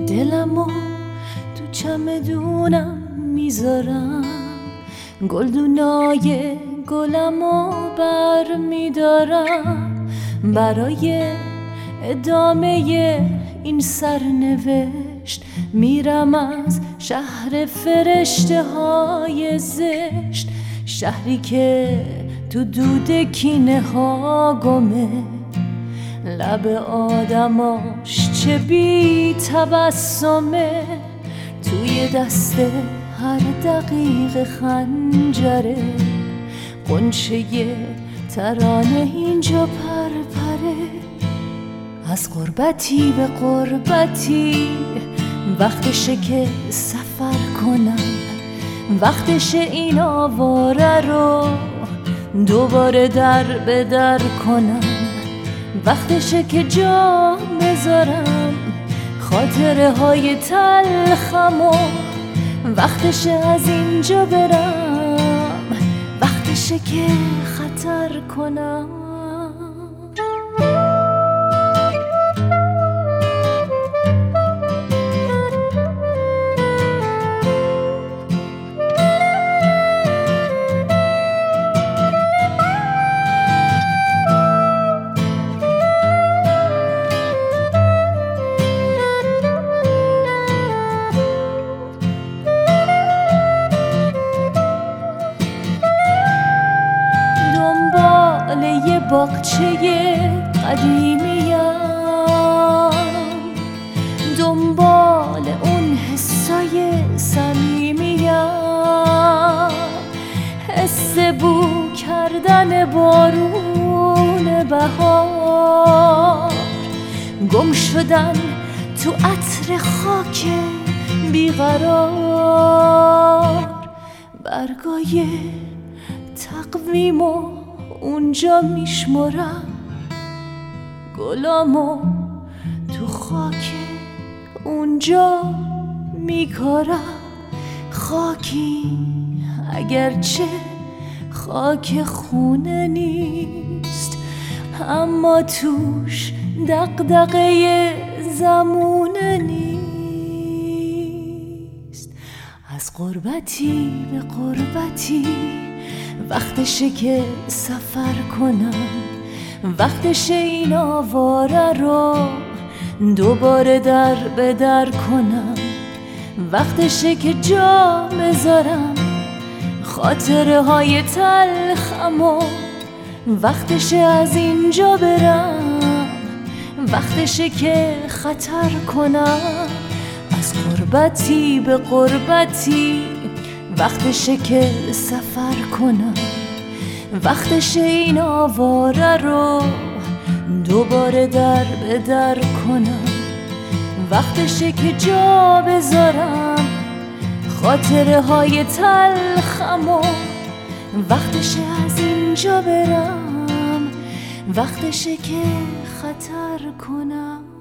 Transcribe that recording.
دلمو تو چمدونم میذارم، گلدونای گلمو بر میدارم، برای ادامه این سرنوشت میرم از شهر فرشته های زشت، شهری که تو دود کینه ها گمه، لب آدماش چه بی تبسمه، توی دست هر دقیقه خنجره، غنچه ترانه اینجا پرپره. از غربتی به غربتی وقتشه که سفر کنم، وقتشه این آواره رو دوباره در به در کنم، وقتشه که جا بذارم خاطره های تلخمو، وقتشه از اینجا برم، وقتشه که خطر کنم. یه باغچه قدیمیم، دنبال اون حسای صمیمیم، حس بو کردن بارون بهار، گم شدن تو عطر خاک بیقرار، برگای تقویمو اونجا میشمرم، گلامو تو خاک اونجا میکارم، خاکی اگرچه خاک خونه نیست، اما توش دغدغه زمونه نیست. از غربتی به غربتی وقتشه که سفر کنم، وقتشه این آواره رو دوباره در به در کنم، وقتشه که جا بذارم خاطره های تلخمو، وقتشه از اینجا برم، وقتشه که خطر کنم. از غربتی به غربتی وقتشه که سفر کنم، وقتشه این آواره رو دوباره در به در کنم، وقتشه که جا بذارم خاطره های تلخمو، وقتشه از اینجا برم، وقتشه که خطر کنم.